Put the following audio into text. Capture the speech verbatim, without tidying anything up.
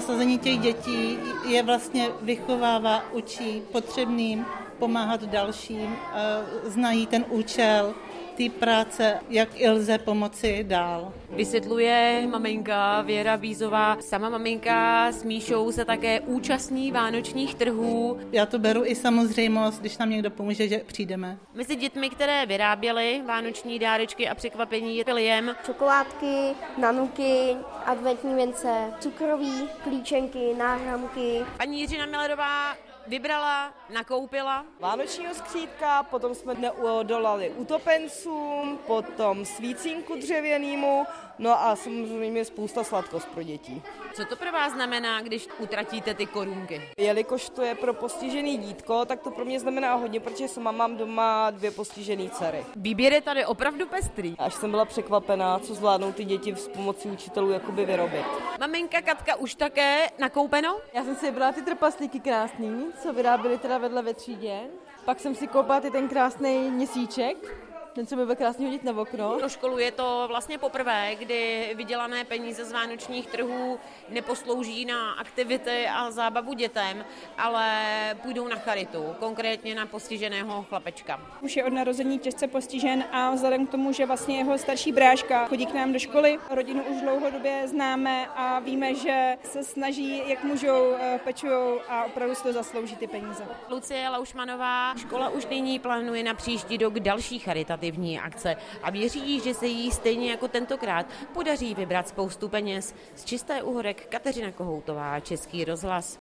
nasazení těch dětí je vlastně vychovává, učí potřebným pomáhat dalším, znají ten účel té práce, jak i lze pomoci dál. Vysvětluje maminka Věra Bízová. Sama maminka s Míšou se také účastní vánočních trhů. Já to beru i samozřejmost, když nám někdo pomůže, že přijdeme. Mezi dětmi, které vyráběly vánoční dárečky a překvapení, byly jen čokoládky, nanuky, adventní věnce, cukroví, klíčenky, náhramky. Paní Jiřina Millerová vybrala, nakoupila vánočního skřítka, potom jsme neodolali utopencům, potom svícínku dřevěnýmu, no a samozřejmě spousta sladkost pro děti. Co to pro vás znamená, když utratíte ty korunky? Jelikož to je pro postižený dítko, tak to pro mě znamená hodně, protože sama mám doma dvě postižené dcery. Výběr je tady opravdu pestrý. Až jsem byla překvapená, co zvládnou ty děti s pomocí učitelů jakoby vyrobit. Maminka Katka už také nakoupeno? Já jsem si vybrala ty trpaslíky krásný, co vyráběli teda vedle ve třídě. Pak jsem si koupila ty ten krásný měsíček, ten se mi byl krásně hodit na okno. Pro školu je to vlastně poprvé, kdy vydělané peníze z vánočních trhů neposlouží na aktivity a zábavu dětem, ale půjdou na charitu, konkrétně na postiženého chlapečka. Už je od narození těžce postižen a vzhledem k tomu, že vlastně jeho starší bráška chodí k nám do školy, rodinu už dlouhodobě známe a víme, že se snaží, jak můžou, pečujou a opravdu si to zaslouží ty peníze. Lucie Laušmanová, škola už nyní plánuje na příští rok další charitativní akce a věří, že se jí stejně jako tentokrát podaří vybrat spoustu peněz. Z Čisté u horek Kateřina Kohoutová, Český rozhlas.